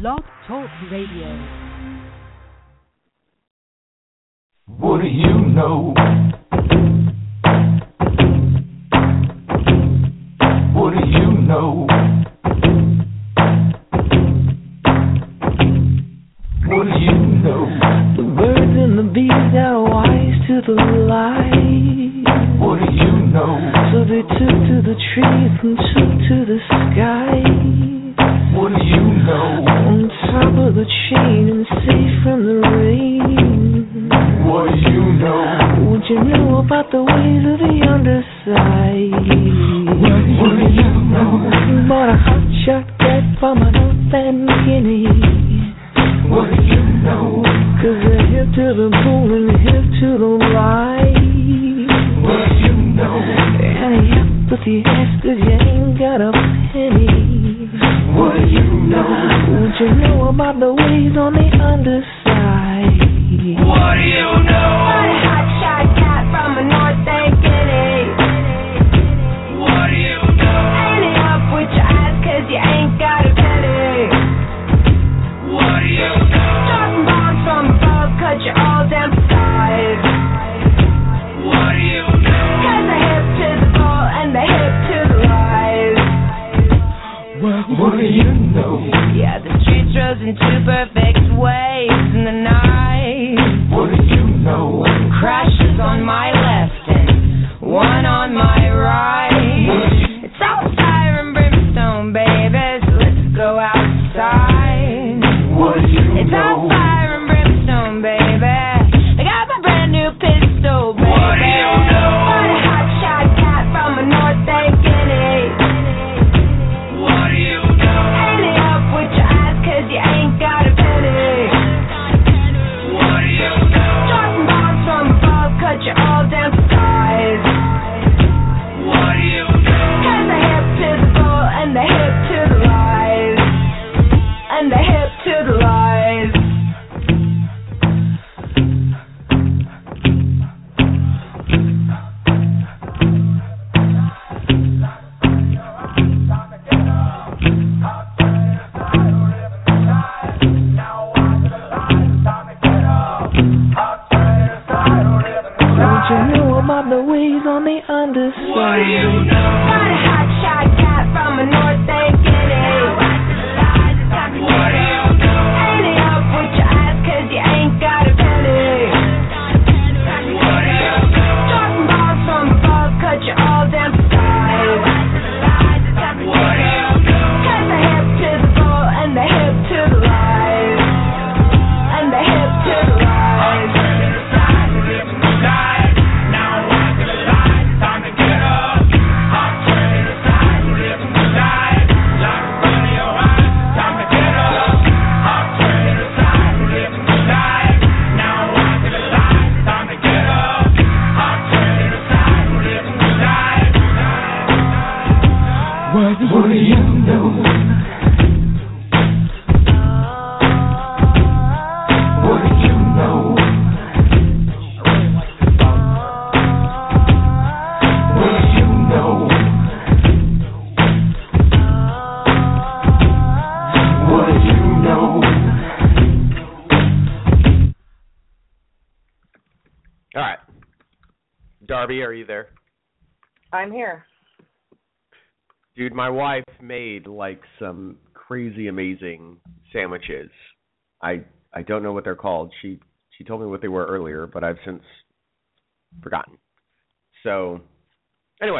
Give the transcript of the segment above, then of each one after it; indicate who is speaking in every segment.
Speaker 1: Blog Talk Radio.
Speaker 2: What do you know? What do you know? What do you know?
Speaker 3: The birds and the bees got wise to the light.
Speaker 2: What do you know?
Speaker 3: So they took to the trees and took to the sky.
Speaker 2: What do you know?
Speaker 3: On top of the chain and safe from the rain.
Speaker 2: What do you know?
Speaker 3: Would you know about the ways of the underside?
Speaker 2: What do you know?
Speaker 3: Bought a hot shot cat from a North End Guinea.
Speaker 2: What do you know?
Speaker 3: 'Cause they're hip to the bone and hip to the light.
Speaker 2: What do you know?
Speaker 3: And hip with the ass 'cause you ain't got a penny.
Speaker 2: What do you know?
Speaker 3: Would you know about the ways on the underside?
Speaker 2: What do you know?
Speaker 4: What a hot shot cat from a North End Guinea.
Speaker 2: What do you know?
Speaker 4: Ain't it up with your ass 'cause you ain't got a penny.
Speaker 2: What do you know?
Speaker 4: Dropping bombs from above, cut you all down to size.
Speaker 2: What do you know?
Speaker 4: 'Cause they're hip to the ball and they're hip to the lies.
Speaker 2: What do you know?
Speaker 4: Yeah, the streets rose in two perfect waves in the night.
Speaker 2: What do you know?
Speaker 4: Crashes on my left and one on my right. It's all fire and brimstone, baby, so let's go outside.
Speaker 2: What do you
Speaker 4: It's all
Speaker 2: know?
Speaker 4: fire and brimstone, baby. I got my brand new pistol, baby.
Speaker 2: What do you know?
Speaker 4: What a hot shot cat from a North End Guinea.
Speaker 2: What do you know?
Speaker 4: Ain't it up with your ass 'cause you ain't got a penny.
Speaker 2: What do you know?
Speaker 4: Dropping bombs from above, cut you all down to size.
Speaker 2: What do you know?
Speaker 4: 'Cause they're hip to the bull and they're hip to the lies. And they're hip to the lies.
Speaker 3: Would you know about the ways on the underside?
Speaker 2: What do you know?
Speaker 4: Got a hot shot cat from a North End Guinea.
Speaker 2: What do you know?
Speaker 4: Ain't it up with your ass 'cause you ain't got a penny.
Speaker 2: What do you know?
Speaker 4: Dropping bombs from above, cut you all down to size.
Speaker 2: What do you know?
Speaker 4: 'Cause they're hip to the bull and they're hip to the lies. And they're hip to the lies.
Speaker 2: What do you know? What do you know? What do you know? What do you know?
Speaker 5: All right. Darby, are you there?
Speaker 6: I'm here.
Speaker 5: Dude, my wife made like some crazy amazing sandwiches. I don't know what they're called. She told me what they were earlier, but I've since forgotten. So, anyway,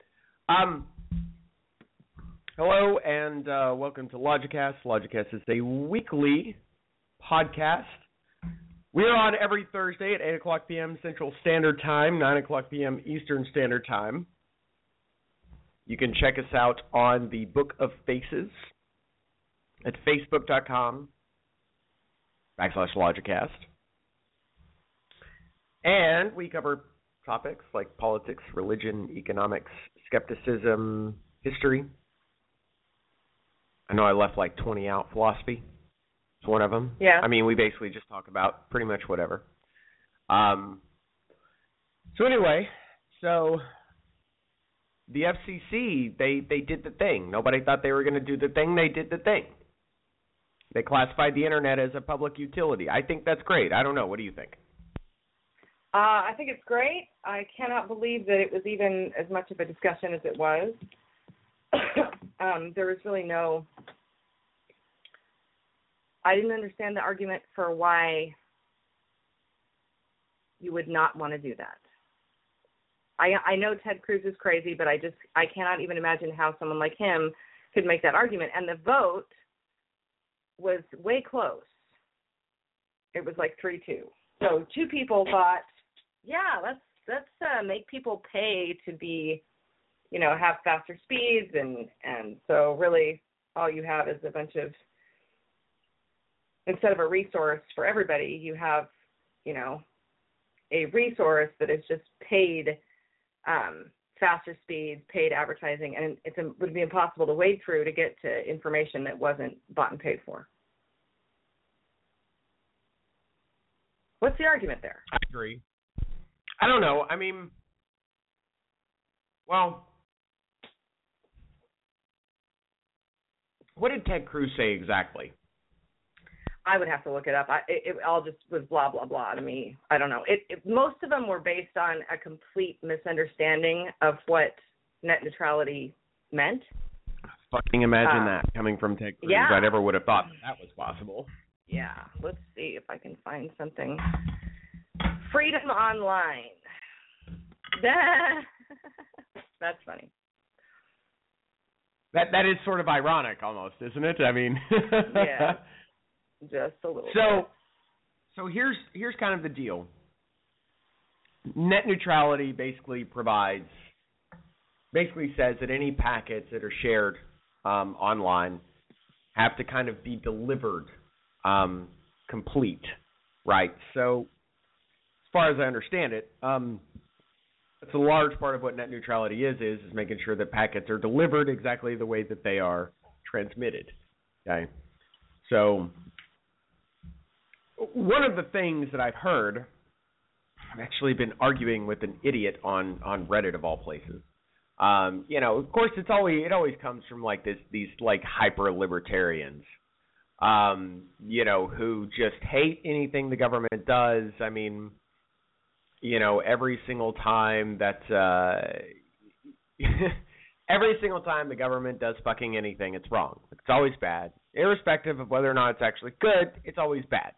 Speaker 5: hello and welcome to Logicast. Logicast is a weekly podcast. We are on every Thursday at 8 o'clock p.m. Central Standard Time, 9 o'clock p.m. Eastern Standard Time. You can check us out on the Book of Faces at facebook.com/Logicast. And we cover topics like politics, religion, economics, skepticism, history. I know I left like 20 out. Philosophy is one of them.
Speaker 6: Yeah.
Speaker 5: I mean, we basically just talk about pretty much whatever. So anyway, the FCC, they did the thing. Nobody thought they were going to do the thing. They did the thing. They classified the internet as a public utility. I think that's great. I don't know. What do you think?
Speaker 6: I think it's great. I cannot believe that it was even as much of a discussion as it was. There was really I didn't understand the argument for why you would not want to do that. I know Ted Cruz is crazy, but I cannot even imagine how someone like him could make that argument. And the vote was way close. It was like 3-2. So 2 people thought, yeah, let's make people pay to be, have faster speeds, and so really all you have is a bunch of, instead of a resource for everybody, you have, a resource that is just paid faster speeds, paid advertising, and it would be impossible to wade through to get to information that wasn't bought and paid for. What's the argument there?
Speaker 5: I agree. I don't know. I mean, well, what did Ted Cruz say exactly?
Speaker 6: I would have to look it up. It all just was blah, blah, blah to me. I don't know. Most of them were based on a complete misunderstanding of what net neutrality meant.
Speaker 5: Fucking imagine that coming from Ted Cruz.
Speaker 6: Yeah.
Speaker 5: I never would have thought that was possible.
Speaker 6: Yeah. Let's see if I can find something. Freedom Online. That's funny.
Speaker 5: That is sort of ironic almost, isn't it? I mean,
Speaker 6: yeah. Just a little bit.
Speaker 5: So here's kind of the deal. Net neutrality basically says that any packets that are shared online have to kind of be delivered complete, right? So as far as I understand it, it's a large part of what net neutrality is making sure that packets are delivered exactly the way that they are transmitted, okay? So one of the things that I've heard, I've actually been arguing with an idiot on Reddit of all places. Of course, it always comes from like these like hyper libertarians, who just hate anything the government does. I mean, every single time every single time the government does fucking anything, it's wrong. It's always bad, irrespective of whether or not it's actually good. It's always bad.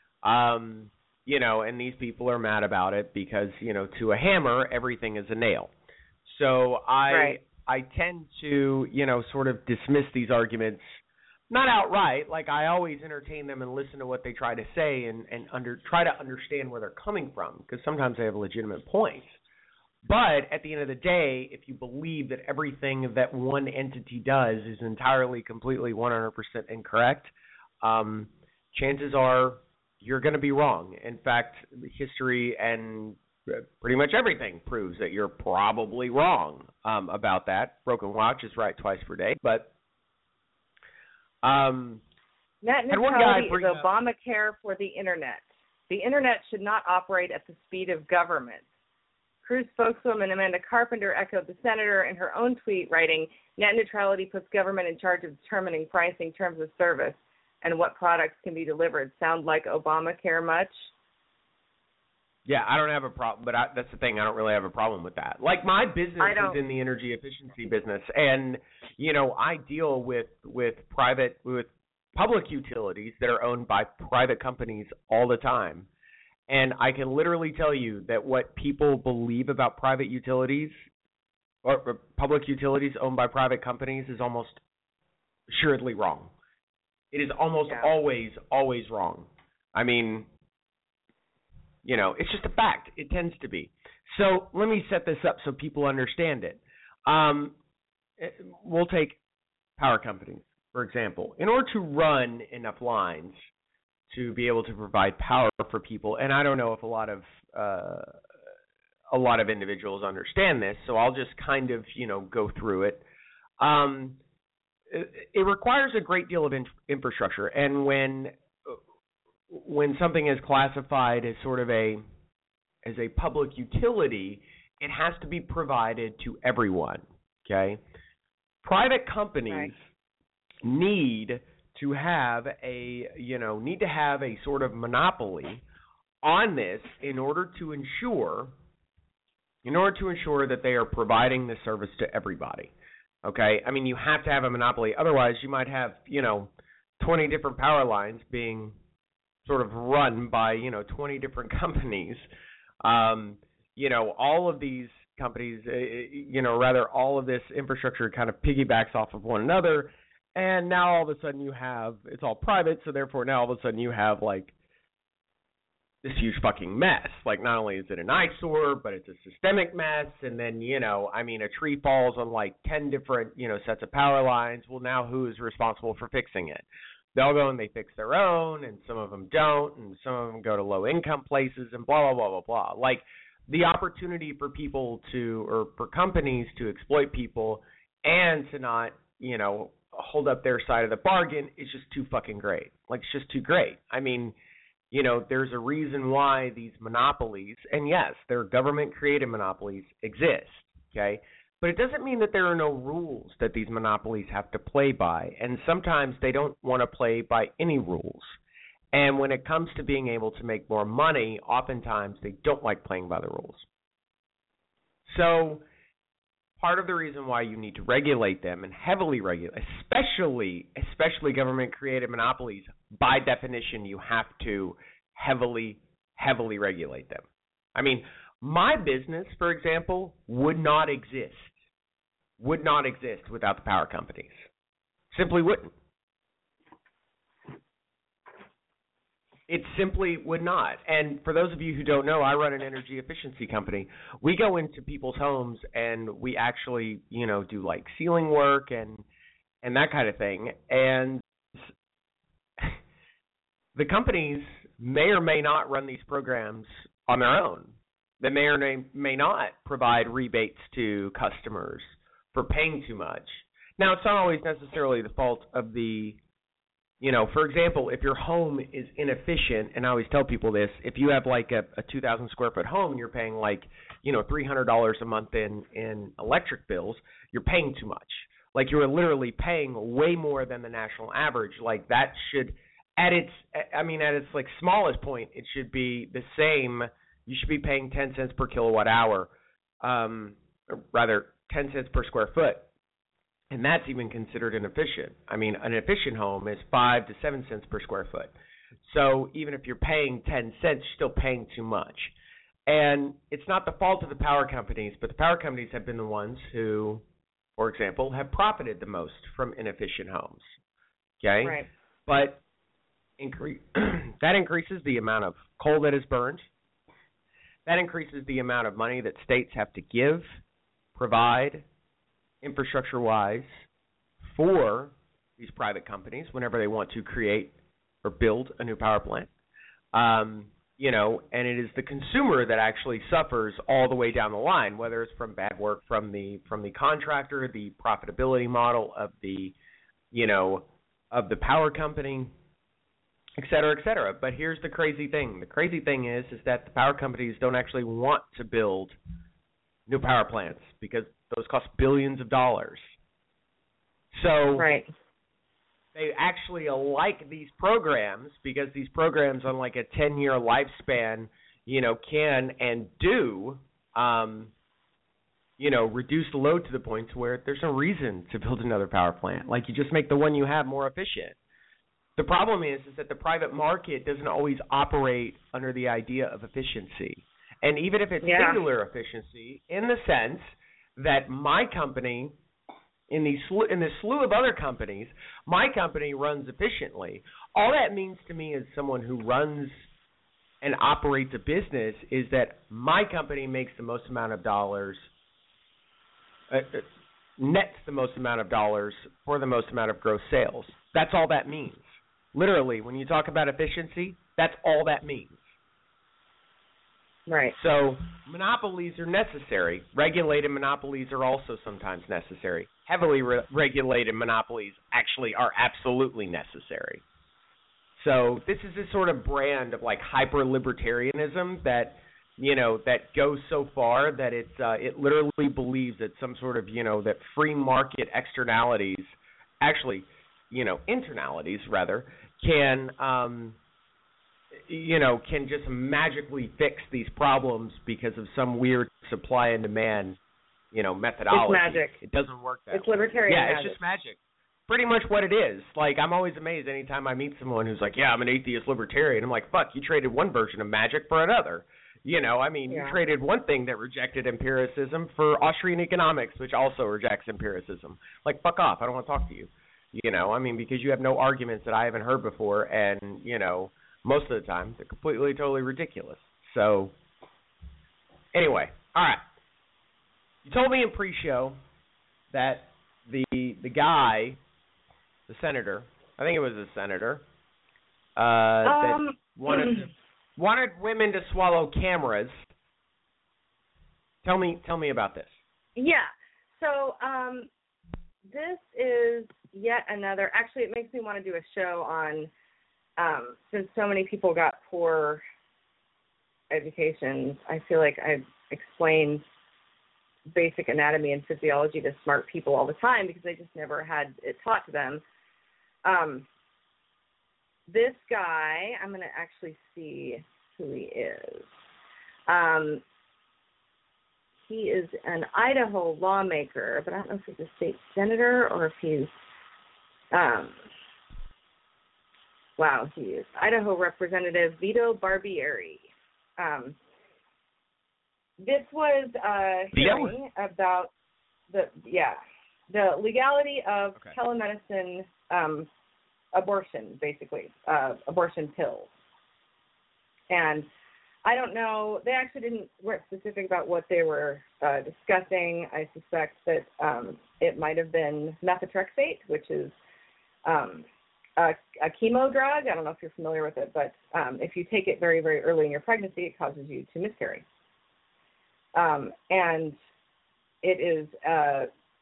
Speaker 5: And these people are mad about it because, to a hammer, everything is a nail. So I tend to, sort of dismiss these arguments, not outright, like I always entertain them and listen to what they try to say and try to understand where they're coming from, because sometimes they have legitimate points. But at the end of the day, if you believe that everything that one entity does is entirely, completely, 100% incorrect, chances are you're going to be wrong. In fact, history and pretty much everything proves that you're probably wrong about that. Broken watch is right twice per day. But
Speaker 6: net neutrality is Obamacare for the Internet. The Internet should not operate at the speed of government. Cruz spokeswoman Amanda Carpenter echoed the senator in her own tweet, writing, net neutrality puts government in charge of determining pricing, terms of service, and what products can be delivered. Sound like Obamacare much?
Speaker 5: Yeah, I don't have a problem, but that's the thing. I don't really have a problem with that. Like, my business is in the energy efficiency business, and, I deal with public utilities that are owned by private companies all the time. And I can literally tell you that what people believe about private utilities or public utilities owned by private companies is almost assuredly wrong. It is almost always wrong. I mean, it's just a fact. It tends to be. So let me set this up so people understand it. We'll take power companies, for example. In order to run enough lines to be able to provide power for people, and I don't know if a lot of individuals understand this, so I'll just kind of, go through it. It requires a great deal of infrastructure, and when something is classified as sort of a public utility, it has to be provided to everyone. Okay, private companies need to have need to have a sort of monopoly on this in order to ensure that they are providing this service to everybody. Okay? I mean, you have to have a monopoly. Otherwise, you might have, 20 different power lines being sort of run by, 20 different companies. All of these companies, all of this infrastructure kind of piggybacks off of one another. And now all of a sudden it's all private. So therefore now all of a sudden you have like this huge fucking mess. Like, not only is it an eyesore, but it's a systemic mess. And then, a tree falls on like 10 different, sets of power lines. Well, now who is responsible for fixing it? They'll go and they fix their own, and some of them don't, and some of them go to low-income places, and blah, blah, blah, blah, blah. Like, the opportunity for people or for companies to exploit people and to not, hold up their side of the bargain is just too fucking great. Like, it's just too great. I mean, there's a reason why these monopolies, and yes, they're government-created monopolies, exist, okay? But it doesn't mean that there are no rules that these monopolies have to play by, and sometimes they don't want to play by any rules. And when it comes to being able to make more money, oftentimes they don't like playing by the rules. So part of the reason why you need to regulate them and heavily regulate, especially government-created monopolies, by definition, you have to heavily regulate them. I mean, my business, for example, would not exist without the power companies. Simply wouldn't. It simply would not. And for those of you who don't know, I run an energy efficiency company. We go into people's homes and we actually, do like ceiling work and that kind of thing. And the companies may or may not run these programs on their own. They may or may not provide rebates to customers for paying too much. Now, it's not always necessarily the fault of the, for example, if your home is inefficient, and I always tell people this, if you have like a 2,000 square foot home and you're paying like, $300 a month in electric bills, you're paying too much. Like, you're literally paying way more than the national average. Like, that should, at its like smallest point, it should be the same. You should be paying 10 cents per kilowatt hour, or rather 10 cents per square foot. And that's even considered inefficient. I mean, an efficient home is 5 to 7 cents per square foot. So even if you're paying 10 cents, you're still paying too much. And it's not the fault of the power companies, but the power companies have been the ones who, for example, have profited the most from inefficient homes. Okay?
Speaker 6: Right.
Speaker 5: But that increases the amount of coal that is burned. That increases the amount of money that states have to provide, infrastructure-wise, for these private companies whenever they want to create or build a new power plant. And it is the consumer that actually suffers all the way down the line, whether it's from bad work from the contractor, the profitability model of the power company, et cetera, et cetera. But here's the crazy thing. The crazy thing is that the power companies don't actually want to build new power plants because those cost billions of dollars. So
Speaker 6: right.
Speaker 5: They actually like these programs because these programs on like a 10-year lifespan, can and do, reduce the load to the point to where there's no reason to build another power plant. Like, you just make the one you have more efficient. The problem is that the private market doesn't always operate under the idea of efficiency. And even if it's singular efficiency, in the sense that my company, in this slew of other companies, my company runs efficiently. All that means to me as someone who runs and operates a business is that my company makes the most amount of dollars, nets the most amount of dollars for the most amount of gross sales. That's all that means. Literally, when you talk about efficiency, that's all that means.
Speaker 6: Right.
Speaker 5: So monopolies are necessary. Regulated monopolies are also sometimes necessary. Heavily regulated monopolies actually are absolutely necessary. So this is this sort of brand of like hyper-libertarianism that, that goes so far that it literally believes that some sort of, that free market externalities actually internalities rather, can can just magically fix these problems because of some weird supply and demand, methodology.
Speaker 6: It's magic.
Speaker 5: It doesn't work that way.
Speaker 6: It's libertarian
Speaker 5: Yeah,
Speaker 6: magic.
Speaker 5: it's just magic. Pretty much what it is. Like, I'm always amazed anytime I meet someone who's like, yeah, I'm an atheist libertarian. I'm like, fuck, you traded one version of magic for another. You traded one thing that rejected empiricism for Austrian economics, which also rejects empiricism. Like, fuck off. I don't want to talk to you. Because you have no arguments that I haven't heard before, and, most of the time they're completely, totally ridiculous. So, anyway, all right. You told me in pre-show that the guy, the senator, I think it was a senator, that wanted women to swallow cameras. Tell me about this.
Speaker 6: Yeah. So this is yet another. Actually, it makes me want to do a show on since so many people got poor education. I feel like I explain basic anatomy and physiology to smart people all the time because they just never had it taught to them. This guy, I'm going to actually see who he is. He is an Idaho lawmaker, but I don't know if he's a state senator or if he's, he is Idaho Representative Vito Barbieri. This was a hearing about the legality of telemedicine abortion, basically, abortion pills. And I don't know, they actually weren't specific about what they were discussing. I suspect that it might have been methotrexate, which is a chemo drug. I don't know if you're familiar with it, but if you take it very, very early in your pregnancy, it causes you to miscarry. And it is a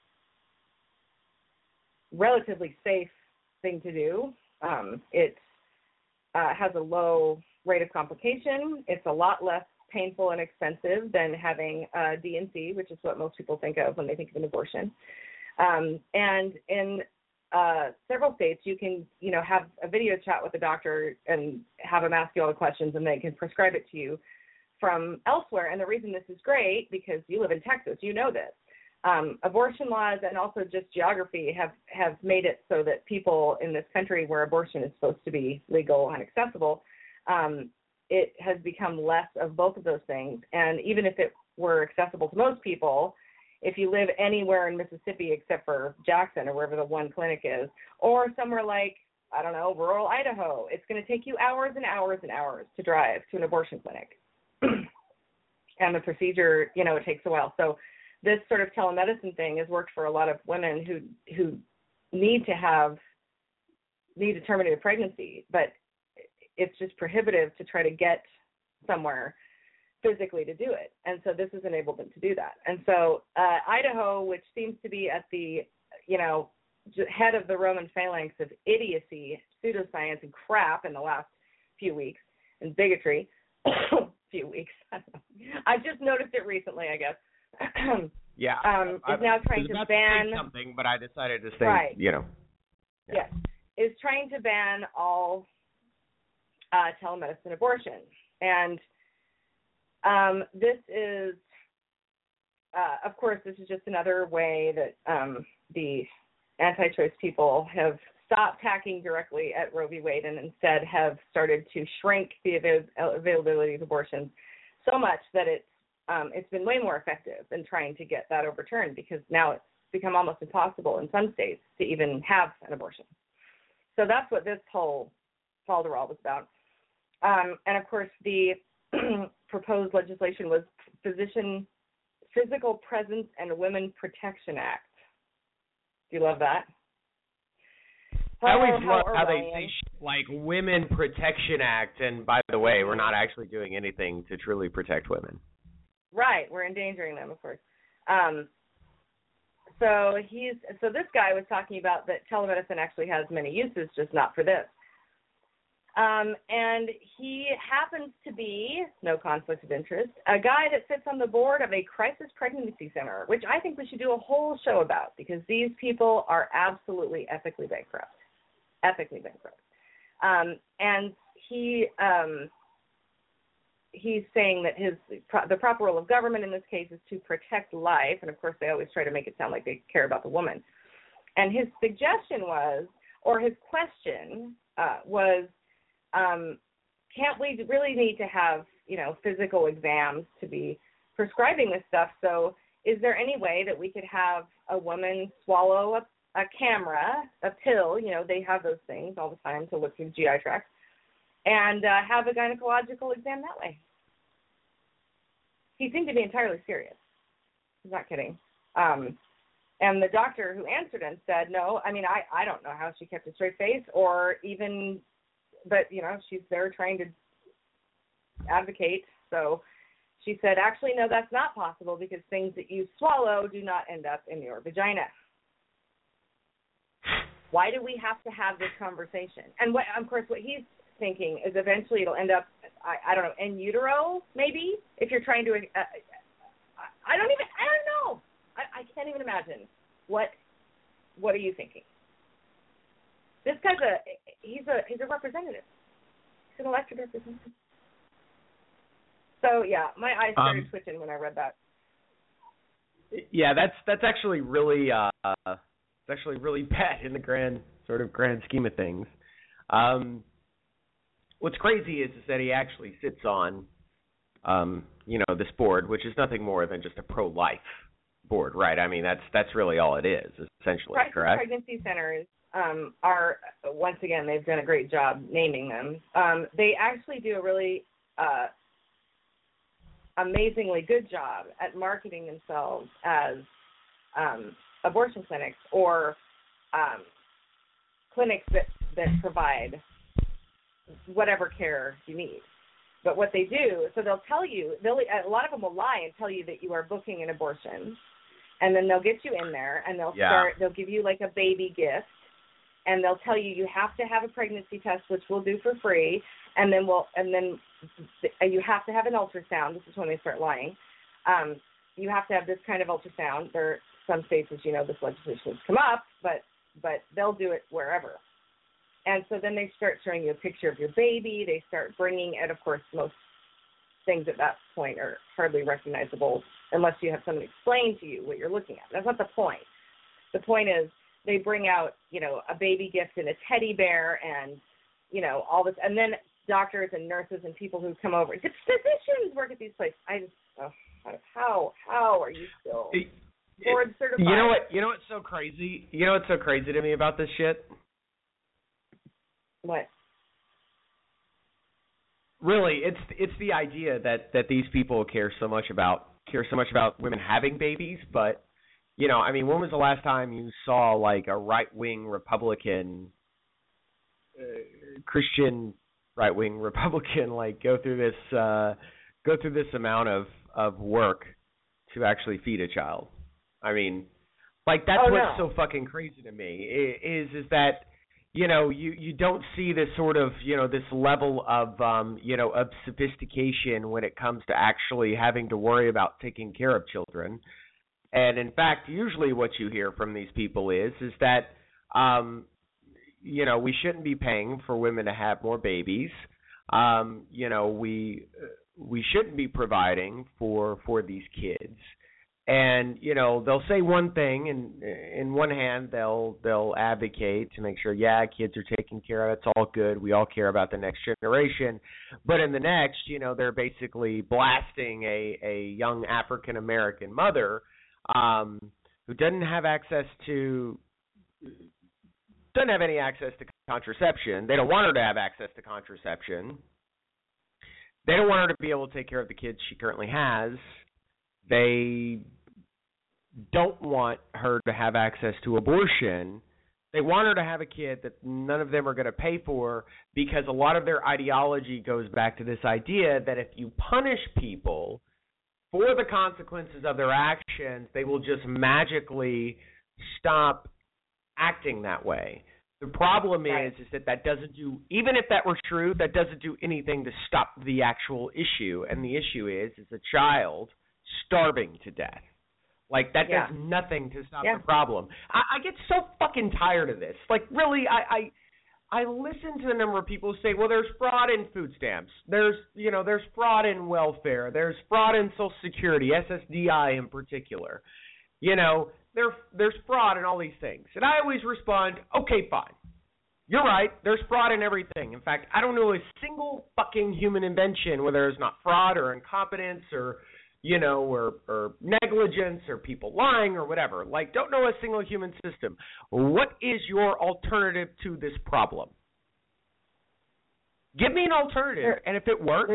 Speaker 6: relatively safe thing to do. It has a low rate of complication. It's a lot less painful and expensive than having D&C, which is what most people think of when they think of an abortion. And in several states, you can, have a video chat with the doctor and have them ask you all the questions, and they can prescribe it to you from elsewhere. And the reason this is great, because you live in Texas, you know this. Abortion laws and also just geography have made it so that people in this country where abortion is supposed to be legal and accessible, it has become less of both of those things. And even if it were accessible to most people, if you live anywhere in Mississippi except for Jackson or wherever the one clinic is, or somewhere like, I don't know, rural Idaho, it's going to take you hours and hours and hours to drive to an abortion clinic. And the procedure, it takes a while. So this sort of telemedicine thing has worked for a lot of women who need to terminate a pregnancy, but it's just prohibitive to try to get somewhere physically to do it. And so this has enabled them to do that. And so Idaho, which seems to be at the, head of the Roman phalanx of idiocy, pseudoscience, and crap in the last few weeks, and bigotry, few weeks. I just noticed it recently, I guess.
Speaker 5: Yeah.
Speaker 6: Is now trying to ban
Speaker 5: something, but I decided to stay.
Speaker 6: Right.
Speaker 5: Yeah.
Speaker 6: Yes, is trying to ban all telemedicine abortion, and this is, of course, this is just another way that the anti-choice people have stopped hacking directly at Roe v. Wade and instead have started to shrink the availability of abortions so much that it's been way more effective in trying to get that overturned, because now it's become almost impossible in some states to even have an abortion. So that's what this whole falderall was about. And, of course, the proposed legislation was Physical Presence and Women Protection Act. Do you love that?
Speaker 5: I always love how they say like Women Protection Act, and by the way, we're not actually doing anything to truly protect women.
Speaker 6: Right, we're endangering them, of course. So this guy was talking about that telemedicine actually has many uses, just not for this. And he happens to be, no conflict of interest, a guy that sits on the board of a crisis pregnancy center, which I think we should do a whole show about, because these people are absolutely ethically bankrupt. ethically bankrupt. And he's saying that the proper role of government in this case is to protect life, and of course they always try to make it sound like they care about the woman. And his suggestion was, or his question was, can't we really need to have, physical exams to be prescribing this stuff? So is there any way that we could have a woman swallow a camera, a pill, they have those things all the time to look through GI tracts, and have a gynecological exam that way? He seemed to be entirely serious. He's not kidding. And the doctor who answered him said, no, I don't know how she kept a straight face or even, but, she's there trying to advocate. So she said, actually, no, that's not possible because things that you swallow do not end up in your vagina. Why do we have to have this conversation? And, of course, what he's thinking is eventually it'll end up, I don't know, in utero, maybe, if you're trying to, I don't know. I can't even imagine. What are you thinking? This guy's he's a representative. He's an elected representative. So yeah, my eyes started twitching when I read that.
Speaker 5: Yeah, that's actually really really bad in the grand scheme of things. What's crazy is that he actually sits on this board, which is nothing more than just a pro-life board, right? I mean, that's really all it is, essentially, correct?
Speaker 6: Pregnancy centers are, once again, they've done a great job naming them. They actually do a really amazingly good job at marketing themselves as abortion clinics or clinics that provide whatever care you need. But what they do, so they'll tell you, a lot of them will lie and tell you that you are booking an abortion, and then they'll get you in there, and they'll give you like a baby gift, and they'll tell you have to have a pregnancy test, which we'll do for free, and then you have to have an ultrasound. This is when they start lying. You have to have this kind of ultrasound. There are some states, as you know, this legislation has come up, but they'll do it wherever. And so then they start showing you a picture of your baby. They start bringing, and of course, most things at that point are hardly recognizable unless you have someone explain to you what you're looking at. That's not the point. The point is they bring out, a baby gift and a teddy bear and, all this. And then doctors and nurses and people who come over, physicians work at these places. How are you still board certified?
Speaker 5: You know what's so crazy? You know what's so crazy to me about this shit?
Speaker 6: What?
Speaker 5: Really, it's the idea that these people care so much about women having babies, but when was the last time you saw like a right-wing Republican, Christian right-wing Republican like go through this amount of work to actually feed a child? I mean, like that's what's so fucking crazy to me is that you don't see this sort of, this level of, of sophistication when it comes to actually having to worry about taking care of children. And in fact, usually what you hear from these people is that, we shouldn't be paying for women to have more babies. We shouldn't be providing for these kids. And, they'll say one thing, and in one hand, they'll advocate to make sure, kids are taken care of. It's all good. We all care about the next generation. But in the next, they're basically blasting a young African-American mother who doesn't have any access to contraception. They don't want her to have access to contraception. They don't want her to be able to take care of the kids she currently has. They don't want her to have access to abortion. They want her to have a kid that none of them are going to pay for because a lot of their ideology goes back to this idea that if you punish people for the consequences of their actions, they will just magically stop acting that way. The problem is that doesn't do, even if that were true, that doesn't do anything to stop the actual issue. And the issue is a child starving to death. Like, that does nothing to stop the problem. I get so fucking tired of this. Like, really, I listen to the number of people who say, well, there's fraud in food stamps. There's fraud in welfare. There's fraud in Social Security, SSDI in particular. There's fraud in all these things. And I always respond, okay, fine. You're right. There's fraud in everything. In fact, I don't know a single fucking human invention where there's not fraud or incompetence or negligence or people lying or whatever. Like, don't know a single human system. What is your alternative to this problem? Give me an alternative, and if it works,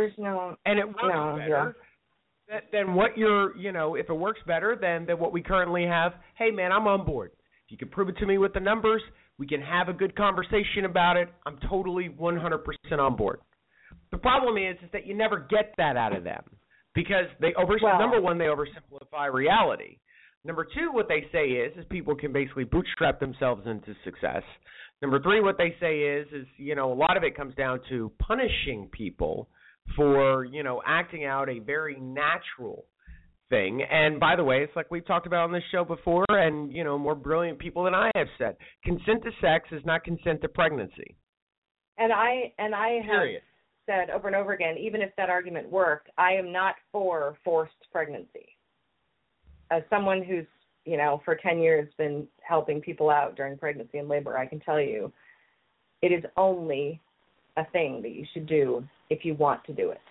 Speaker 5: then what if it works better than what we currently have, hey, man, I'm on board. If you can prove it to me with the numbers, we can have a good conversation about it. I'm totally 100% on board. The problem is that you never get that out of them. Because number one, they oversimplify reality. Number two, what they say is people can basically bootstrap themselves into success. Number three, what they say is a lot of it comes down to punishing people for, acting out a very natural thing. And by the way, it's like we've talked about on this show before, and, more brilliant people than I have said, consent to sex is not consent to pregnancy.
Speaker 6: And I have said over and over again, even if that argument worked, I am not for forced pregnancy. As someone who's, for 10 years been helping people out during pregnancy and labor, I can tell you it is only a thing that you should do if you want to do it.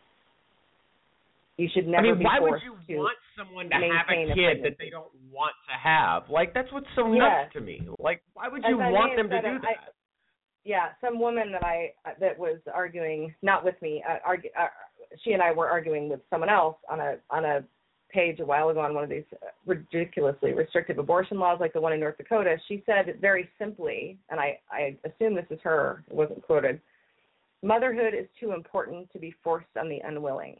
Speaker 6: You should never be
Speaker 5: why
Speaker 6: forced
Speaker 5: would you want someone to have a kid that they don't want to have? Like, that's what's so nuts to me. Like, why would you want them to do that?
Speaker 6: Some woman that was arguing, not with me, she and I were arguing with someone else on a page a while ago on one of these ridiculously restrictive abortion laws like the one in North Dakota. She said very simply, and I assume this is her, it wasn't quoted, motherhood is too important to be forced on the unwilling.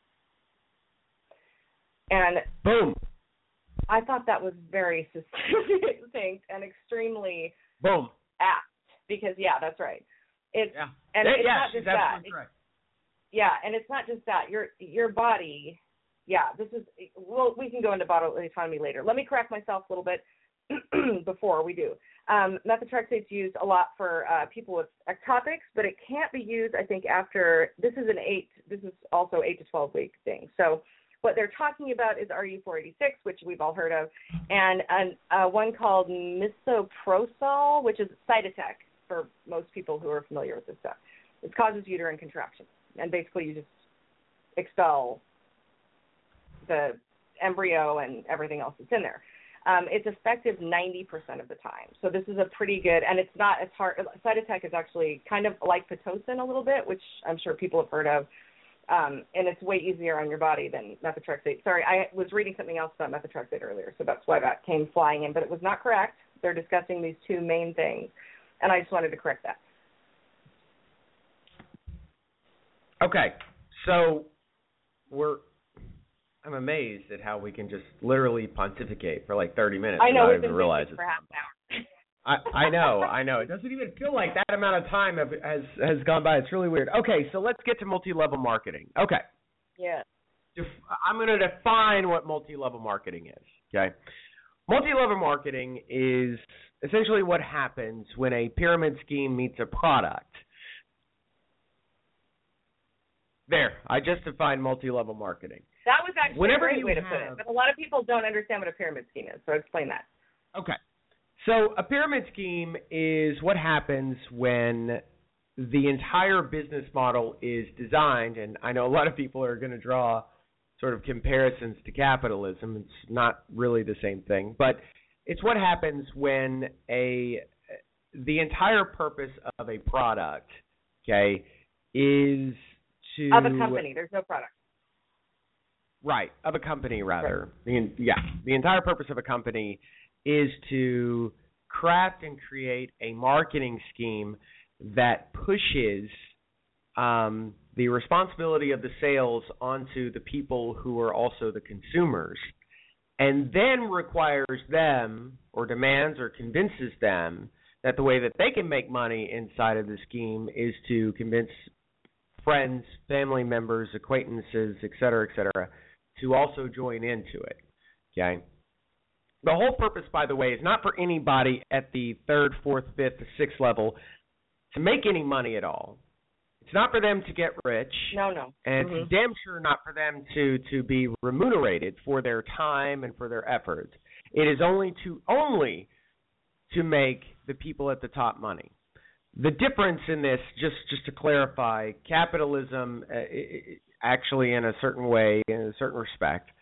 Speaker 6: And
Speaker 5: boom.
Speaker 6: I thought that was very succinct and extremely apt. Because that's right. It's not just that. Right. And it's not just that. Your body. We can go into bodily autonomy later. Let me correct myself a little bit before we do. Methotrexate's used a lot for people with ectopics, but it can't be used, I think, after this is also 8 to 12 week thing. So what they're talking about is RU486, which we've all heard of, and one called misoprostol, which is Cytotec for most people who are familiar with this stuff. It causes uterine contractions, and basically you just expel the embryo and everything else that's in there. It's effective 90% of the time. So this is a pretty good, and it's not as hard. Cytotec is actually kind of like Pitocin a little bit, which I'm sure people have heard of, and it's way easier on your body than methotrexate. Sorry, I was reading something else about methotrexate earlier, so that's why that came flying in, but it was not correct. They're discussing these two main things, and I just wanted to correct that.
Speaker 5: Okay, so I'm amazed at how we can just literally pontificate for like 30 minutes.
Speaker 6: I know,
Speaker 5: without
Speaker 6: we've been
Speaker 5: realize
Speaker 6: for half an hour.
Speaker 5: I know. It doesn't even feel like that amount of time has gone by. It's really weird. Okay, so let's get to multi-level marketing. Okay.
Speaker 6: Yeah.
Speaker 5: I'm going to define what multi-level marketing is, okay? Multi-level marketing is essentially what happens when a pyramid scheme meets a product. There, I just defined multi-level marketing.
Speaker 6: That was actually a great way to put it, but a lot of people don't understand what a pyramid scheme is, so explain that.
Speaker 5: Okay. So a pyramid scheme is what happens when the entire business model is designed, and I know a lot of people are going to draw sort of comparisons to capitalism. It's not really the same thing, but it's what happens when the entire purpose of a product, okay, is to...
Speaker 6: Of a company. There's no product.
Speaker 5: Right, of a company, rather. Right. The entire purpose of a company is to craft and create a marketing scheme that pushes the responsibility of the sales onto the people who are also the consumers, and then requires them or demands or convinces them that the way that they can make money inside of the scheme is to convince friends, family members, acquaintances, et cetera, to also join into it, okay? The whole purpose, by the way, is not for anybody at the 3rd, 4th, 5th, 6th level. to make any money at all. It's not for them to get rich.
Speaker 6: No.
Speaker 5: And it's damn sure not for them to be remunerated for their time and for their efforts. It is only to make the people at the top money. The difference in this, just to clarify, capitalism actually in a certain way, in a certain respect,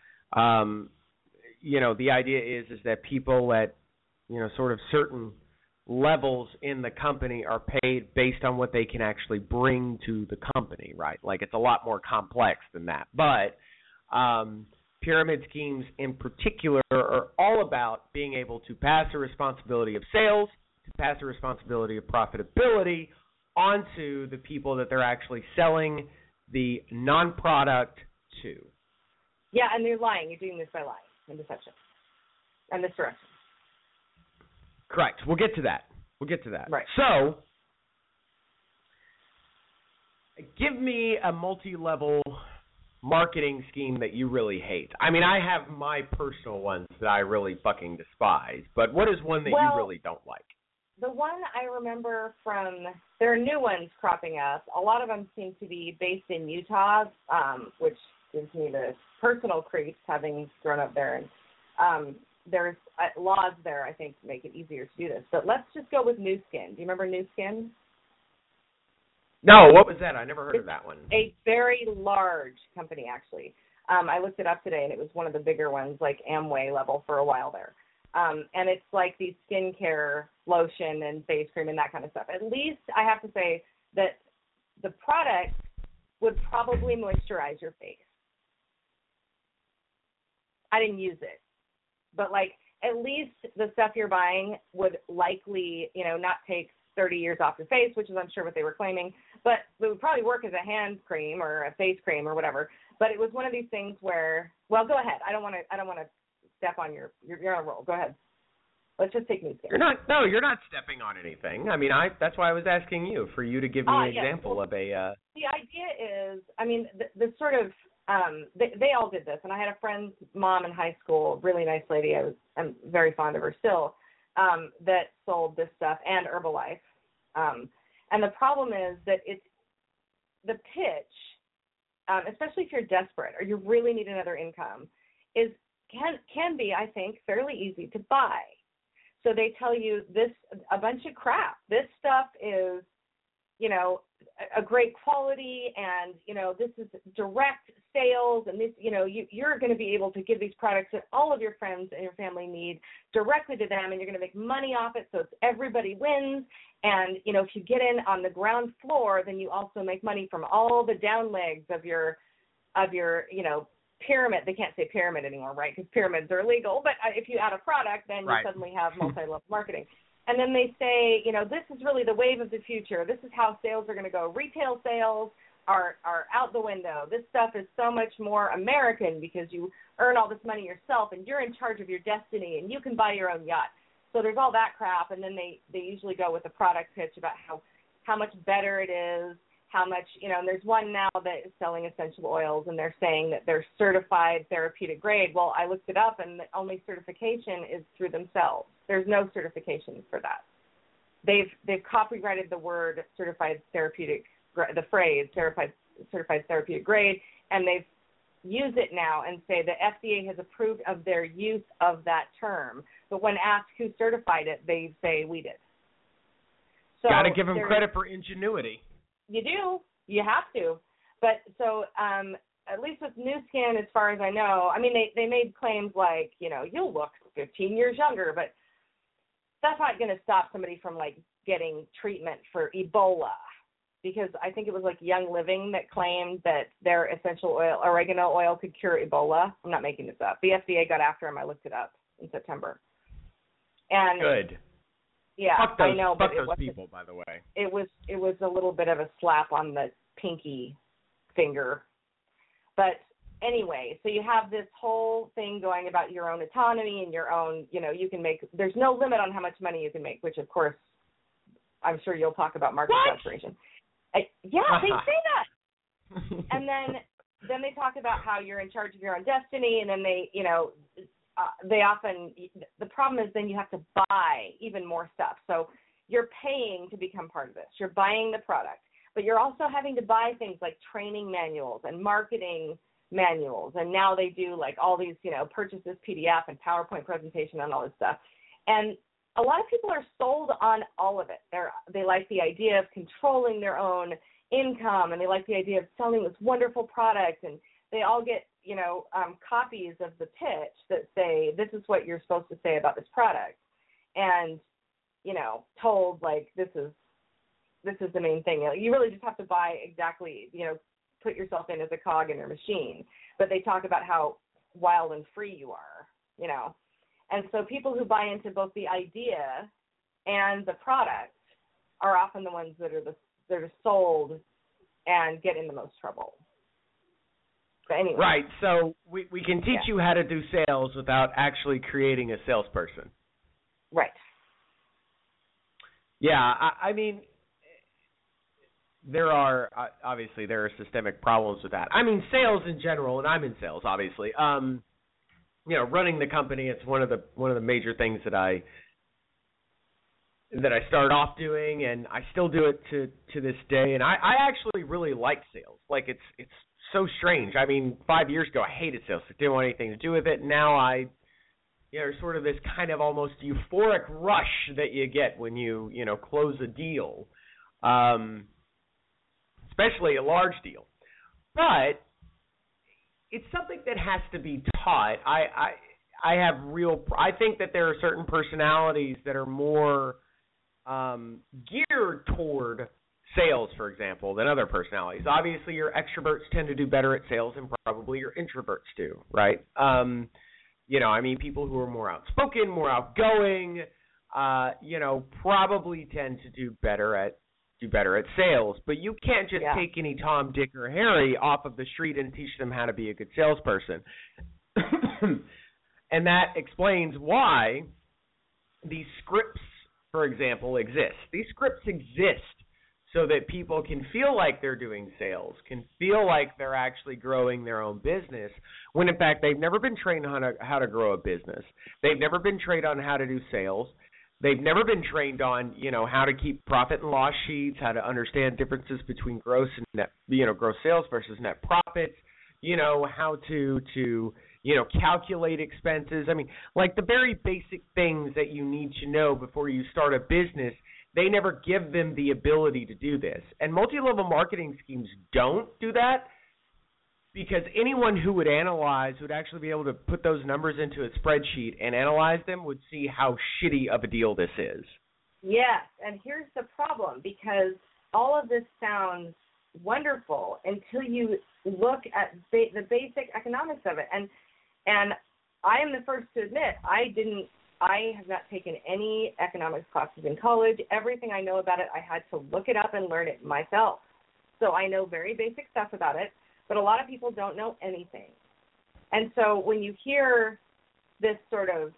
Speaker 5: the idea is that people at, sort of certain levels in the company are paid based on what they can actually bring to the company, right? Like, it's a lot more complex than that. But pyramid schemes in particular are all about being able to pass the responsibility of sales, to pass the responsibility of profitability onto the people that they're actually selling the non-product to.
Speaker 6: Yeah, and they're lying. You're doing this by lying and deception and misdirection.
Speaker 5: Correct. We'll get to that.
Speaker 6: Right.
Speaker 5: So, give me a multi-level marketing scheme that you really hate. I mean, I have my personal ones that I really fucking despise, but what is one that you really don't like?
Speaker 6: The one I remember there are new ones cropping up. A lot of them seem to be based in Utah, which gives me the personal creeps having grown up there. And there's laws there, I think, make it easier to do this. But let's just go with Nu Skin. Do you remember Nu Skin?
Speaker 5: No, what was that? I never heard of that one.
Speaker 6: A very large company, actually. I looked it up today, and it was one of the bigger ones, like Amway level for a while there. And it's like these skincare lotion and face cream and that kind of stuff. At least I have to say that the product would probably moisturize your face. I didn't use it. But, like, at least the stuff you're buying would likely, not take 30 years off your face, which is, I'm sure, what they were claiming. But it would probably work as a hand cream or a face cream or whatever. But it was one of these things where, well, go ahead. I don't want to step on you're on a roll. Go ahead. Let's just take Nu Skin.
Speaker 5: You're not stepping on anything. I mean, that's why I was asking you, for you to give me an example of a.
Speaker 6: The idea is, I mean, the sort of, they all did this, and I had a friend's mom in high school, really nice lady. I'm very fond of her still, that sold this stuff, and Herbalife. And the problem is that it's the pitch, especially if you're desperate or you really need another income, can be, I think, fairly easy to buy. So they tell you a bunch of crap. This stuff is, a great quality, and, this is direct sales, and this, you're going to be able to give these products that all of your friends and your family need directly to them, and you're going to make money off it, so everybody wins. And, if you get in on the ground floor, then you also make money from all the down legs of your pyramid. They can't say pyramid anymore, right? Because pyramids are illegal. But if you add a product, then you suddenly have multi-level marketing. And then they say, this is really the wave of the future. This is how sales are going to go. Retail sales are out the window. This stuff is so much more American because you earn all this money yourself, and you're in charge of your destiny, and you can buy your own yacht. So there's all that crap, and then they usually go with a product pitch about how much better it is, how much, and there's one now that is selling essential oils, and they're saying that they're certified therapeutic grade. Well, I looked it up, and the only certification is through themselves. There's no certification for that. They've copyrighted the word certified therapeutic, the phrase certified therapeutic grade, and they've used it now and say the FDA has approved of their use of that term. But when asked who certified it, they say we did. So
Speaker 5: got to give them credit for ingenuity.
Speaker 6: You do. You have to. But so at least with Nu Skin, as far as I know, I mean, they made claims like, you'll look 15 years younger, but that's not going to stop somebody from, like, getting treatment for Ebola. Because I think it was, like, Young Living that claimed that their essential oil, oregano oil, could cure Ebola. I'm not making this up. The FDA got after him. I looked it up in September. And
Speaker 5: good.
Speaker 6: Yeah, I know, but
Speaker 5: those people, by the way.
Speaker 6: It was a little bit of a slap on the pinky finger. But anyway, so you have this whole thing going about your own autonomy and your own, you can make, there's no limit on how much money you can make, which, of course, I'm sure you'll talk about market saturation. Yeah, they say that. And then they talk about how you're in charge of your own destiny, and then they often, the problem is then you have to buy even more stuff. So you're paying to become part of this. You're buying the product, but you're also having to buy things like training manuals and marketing manuals. And now they do like all these, purchase this PDF and PowerPoint presentation and all this stuff. And a lot of people are sold on all of it. They like the idea of controlling their own income, and they like the idea of selling this wonderful product, and they all get, copies of the pitch that say, this is what you're supposed to say about this product. And, told like, this is the main thing. You really just have to buy exactly, put yourself in as a cog in their machine. But they talk about how wild and free you are, And so people who buy into both the idea and the product are often the ones that are sold and get in the most trouble. But anyway.
Speaker 5: Right. So we can teach you how to do sales without actually creating a salesperson.
Speaker 6: Right.
Speaker 5: Yeah. I mean, there are systemic problems with that. I mean, sales in general, and I'm in sales, obviously. Running the company, it's one of the major things that I started off doing, and I still do it to this day. And I actually really like sales. Like it's so strange. I mean, 5 years ago I hated sales. I didn't want anything to do with it. Now there's sort of this kind of almost euphoric rush that you get when you close a deal, especially a large deal. But it's something that has to be taught. I think that there are certain personalities that are more geared toward sales, for example, than other personalities. Obviously, your extroverts tend to do better at sales than probably your introverts do, right? People who are more outspoken, more outgoing, probably tend to do better at sales. But you can't just take any Tom, Dick, or Harry off of the street and teach them how to be a good salesperson. And that explains why these scripts, for example, exist. These scripts exist so that people can feel like they're doing sales, can feel like they're actually growing their own business, when in fact they've never been trained on how to grow a business. They've never been trained on how to do sales. They've never been trained on, how to keep profit and loss sheets, how to understand differences between gross and net, gross sales versus net profits, how to calculate expenses. I mean, like the very basic things that you need to know before you start a business, they never give them the ability to do this. And multi-level marketing schemes don't do that, because anyone who would actually be able to put those numbers into a spreadsheet and analyze them would see how shitty of a deal this is.
Speaker 6: Yes, and here's the problem, because all of this sounds wonderful until you look at the basic economics of it. And I am the first to admit, I have not taken any economics classes in college. Everything I know about it, I had to look it up and learn it myself. So I know very basic stuff about it, but a lot of people don't know anything. And so when you hear this sort of,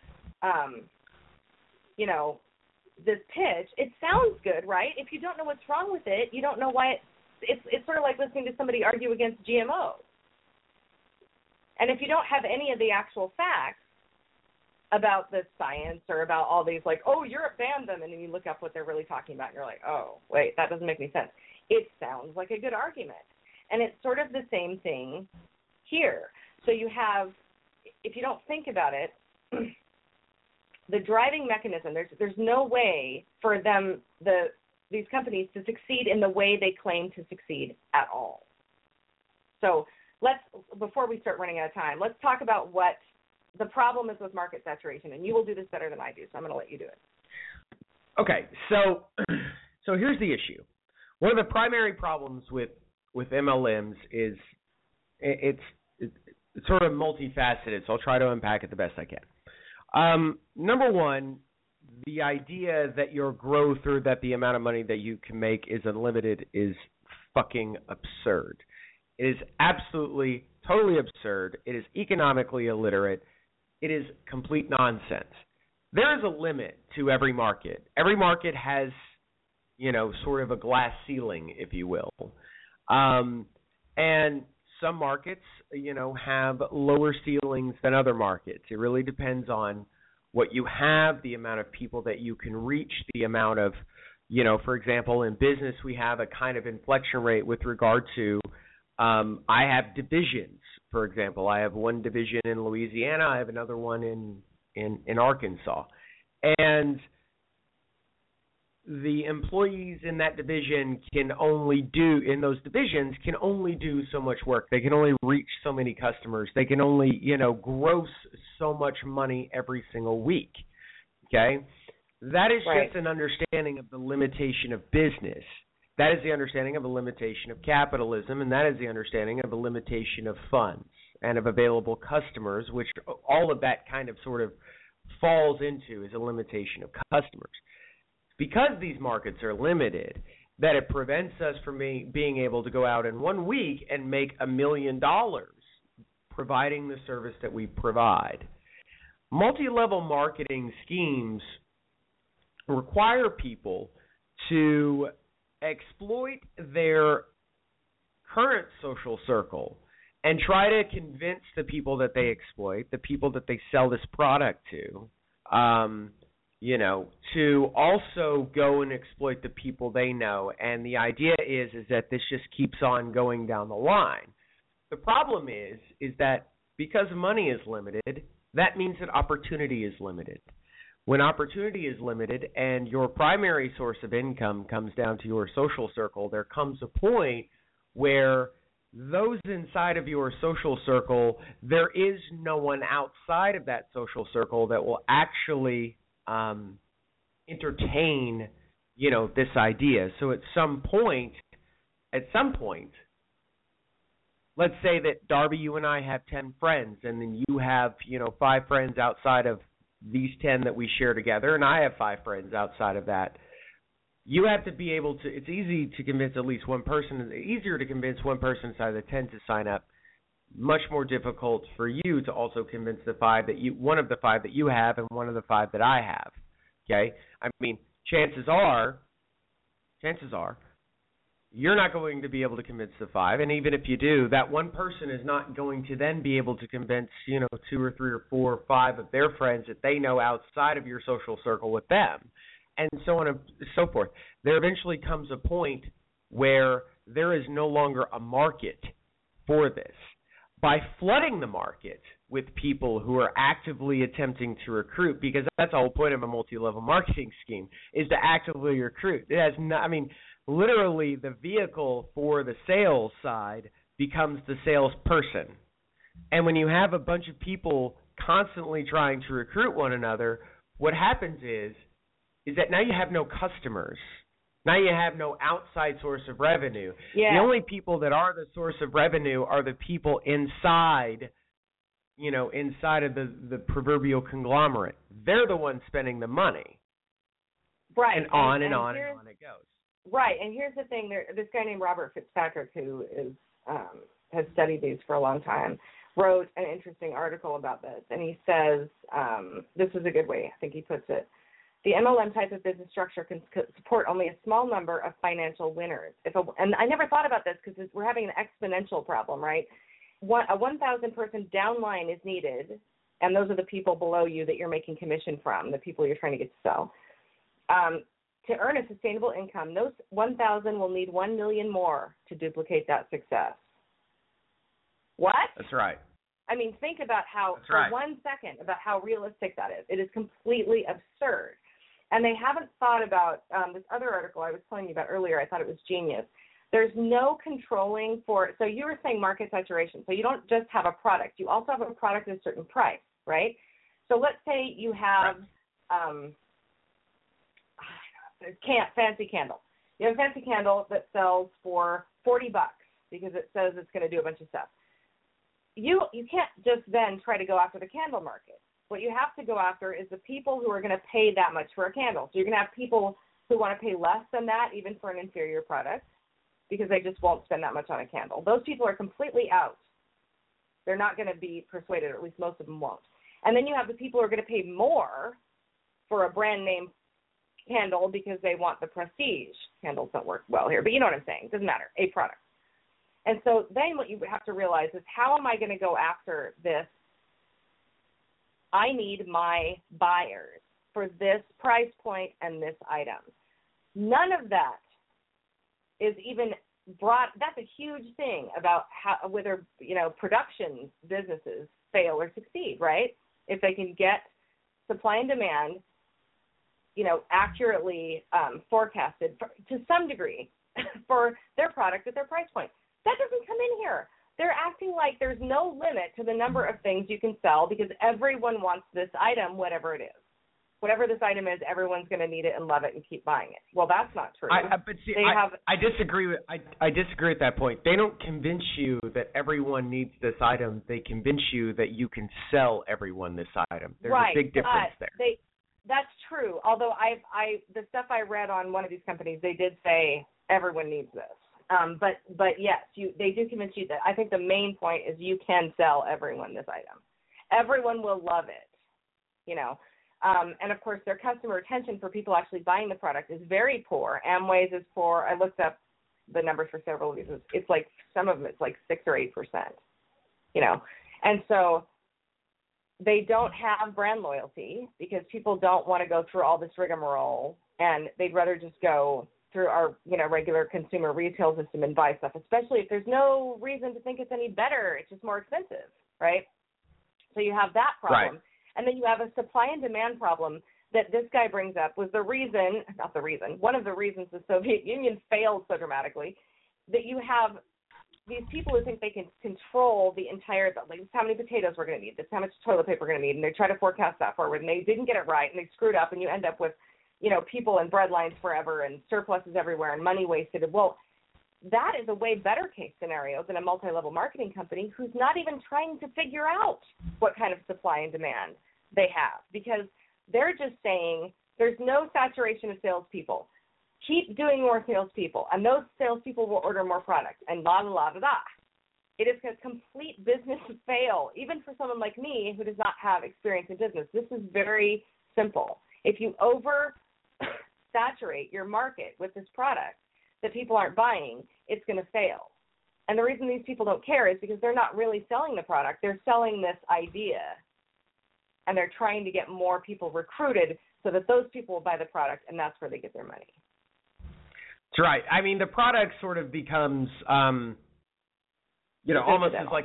Speaker 6: this pitch, it sounds good, right? If you don't know what's wrong with it, you don't know why it's sort of like listening to somebody argue against GMO. And if you don't have any of the actual facts about the science or about all these, like, oh, Europe banned them, and then you look up what they're really talking about, and you're like, oh, wait, that doesn't make any sense. It sounds like a good argument. And it's sort of the same thing here. So you have, if you don't think about it, the driving mechanism, there's no way for these companies to succeed in the way they claim to succeed at all. So before we start running out of time, let's talk about what the problem is with market saturation, and you will do this better than I do, so I'm going to let you do it.
Speaker 5: Okay, so here's the issue. One of the primary problems with MLMs is it's sort of multifaceted, so I'll try to unpack it the best I can. Number one, the idea that your growth or that the amount of money that you can make is unlimited is fucking absurd. It is absolutely, totally absurd. It is economically illiterate. It is complete nonsense. There is a limit to every market. Every market has, sort of a glass ceiling, if you will. And some markets, have lower ceilings than other markets. It really depends on what you have, the amount of people that you can reach, the amount of For example, in business, we have a kind of inflection rate with regard to, I have divisions, for example. I have one division in Louisiana. I have another one in Arkansas. And the employees in that division can only do so much work. They can only reach so many customers. They can only, gross so much money every single week. Okay? That is just an understanding of the limitation of business. That is the understanding of a limitation of capitalism, and that is the understanding of a limitation of funds and of available customers, which all of that kind of sort of falls into is a limitation of customers. Because these markets are limited, that it prevents us from being able to go out in 1 week and make $1 million providing the service that we provide. Multi-level marketing schemes require people to exploit their current social circle and try to convince the people that they exploit, the people that they sell this product to, to also go and exploit the people they know. And the idea is that this just keeps on going down the line. The problem is that because money is limited, that means that opportunity is limited. When opportunity is limited and your primary source of income comes down to your social circle, there comes a point where those inside of your social circle, there is no one outside of that social circle that will actually entertain, this idea. So at some point, let's say that, Darby, you and I have 10 friends, and then you have, 5 friends outside of these 10 that we share together, and I have 5 friends outside of that. You have to be able to, it's easy to convince at least one person, easier to convince one person inside of the 10 to sign up, much more difficult for you to also convince one of the 5 that you have and one of the 5 that I have. Okay? I mean, chances are, you're not going to be able to convince the 5, and even if you do, that one person is not going to then be able to convince, 2 or 3 or 4 or 5 of their friends that they know outside of your social circle with them, and so on and so forth. There eventually comes a point where there is no longer a market for this. By flooding the market with people who are actively attempting to recruit, because that's the whole point of a multi-level marketing scheme, is to actively recruit. It has not, literally the vehicle for the sales side becomes the salesperson. And when you have a bunch of people constantly trying to recruit one another, what happens is that now you have no customers. Now you have no outside source of revenue. Yeah. The only people that are the source of revenue are the people inside of the proverbial conglomerate. They're the ones spending the money.
Speaker 6: Right.
Speaker 5: And on and on it goes.
Speaker 6: Right, and here's the thing. This guy named Robert Fitzpatrick, who has studied these for a long time, wrote an interesting article about this, and he says, this is a good way, I think he puts it, the MLM type of business structure can support only a small number of financial winners. And I never thought about this because we're having an exponential problem, right? A 1,000-person downline is needed, and those are the people below you that you're making commission from, the people you're trying to get to sell. To earn a sustainable income, those 1,000 will need 1 million more to duplicate that success. What?
Speaker 5: That's right.
Speaker 6: Think about how,
Speaker 5: That's right.
Speaker 6: For 1 second, about how realistic that is. It is completely absurd. And they haven't thought about this other article I was telling you about earlier. I thought it was genius. There's no controlling so you were saying market saturation. So you don't just have a product. You also have a product at a certain price, right? So let's say you have fancy candle. You have a fancy candle that sells for $40 because it says it's going to do a bunch of stuff. You can't just then try to go after the candle market. What you have to go after is the people who are going to pay that much for a candle. So you're going to have people who want to pay less than that, even for an inferior product, because they just won't spend that much on a candle. Those people are completely out. They're not going to be persuaded, or at least most of them won't. And then you have the people who are going to pay more for a brand name candle because they want the prestige. Candles don't work well here, but you know what I'm saying. It doesn't matter. A product. And so then what you have to realize is, how am I going to go after this? I need my buyers for this price point and this item. None of that is even brought. That's a huge thing about how whether production businesses fail or succeed, right? If they can get supply and demand, accurately forecasted to some degree for their product at their price point. That doesn't come in here. They're acting like there's no limit to the number of things you can sell because everyone wants this item, whatever it is. Whatever this item is, everyone's going to need it and love it and keep buying it. Well, that's not true.
Speaker 5: I disagree with that point. They don't convince you that everyone needs this item. They convince you that you can sell everyone this item. There's a big difference there.
Speaker 6: That's true. Although the stuff I read on one of these companies, they did say everyone needs this. But yes, they do convince you that. I think the main point is you can sell everyone this item. Everyone will love it, And, of course, their customer retention for people actually buying the product is very poor. Amway's is poor. I looked up the numbers for several of these. It's like some of them it's like 6 or 8%, And so they don't have brand loyalty because people don't want to go through all this rigmarole, and they'd rather just go through our, regular consumer retail system and buy stuff, especially if there's no reason to think it's any better. It's just more expensive, right? So you have that problem. Right. And then you have a supply and demand problem that this guy brings up was one of the reasons the Soviet Union failed so dramatically, that you have these people who think they can control the entire, like, this is how many potatoes we're going to need, this is how much toilet paper we're going to need, and they try to forecast that forward, and they didn't get it right, and they screwed up, and you end up with, people in bread lines forever and surpluses everywhere and money wasted. Well, that is a way better case scenario than a multi-level marketing company who's not even trying to figure out what kind of supply and demand they have, because they're just saying there's no saturation of salespeople. Keep doing more salespeople, and those salespeople will order more products, and la la la la la. It is a complete business fail, even for someone like me who does not have experience in business. This is very simple. If you oversaturate your market with this product that people aren't buying, it's going to fail. And the reason these people don't care is because they're not really selling the product. They're selling this idea, and they're trying to get more people recruited so that those people will buy the product, and that's where they get their money.
Speaker 5: That's right. I mean, the product sort of becomes, almost as like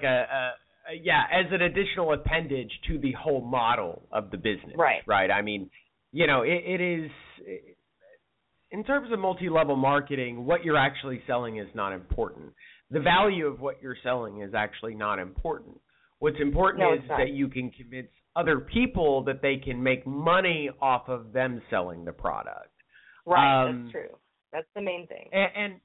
Speaker 5: as an additional appendage to the whole model of the business.
Speaker 6: Right.
Speaker 5: Right. I mean, it is, in terms of multi-level marketing, what you're actually selling is not important. The value of what you're selling is actually not important. What's important is that you can convince other people that they can make money off of them selling the product.
Speaker 6: Right, that's true. That's the main thing.
Speaker 5: And